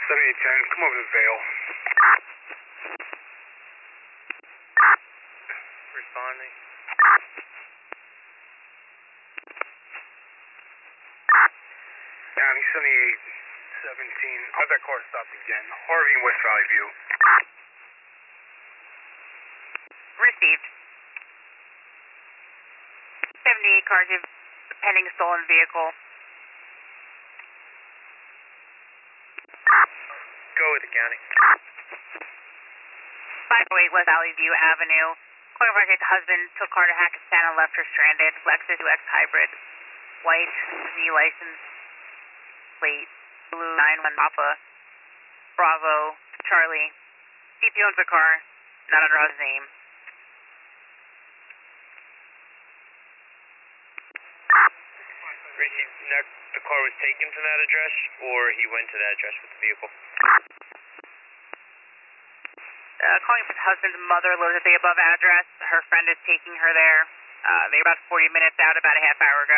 7810, come over to Vale. Responding. County 7817. How's that car stopped again? Harvey and West Valley View. Received. 78 car give pending stolen vehicle. Go with the county. 508 West Valley View Avenue. Calling for the husband took car to Hackettstown and left her stranded. Lexus UX hybrid. White, Z license plate. Blue 91 Papa. Bravo, Charlie. CP owns the car, not under his name. Received. The car was taken to that address, or he went to that address with the vehicle? Calling for the husband's mother lives at the above address. Her friend is taking her there. They're about 40 minutes out, about a half hour ago.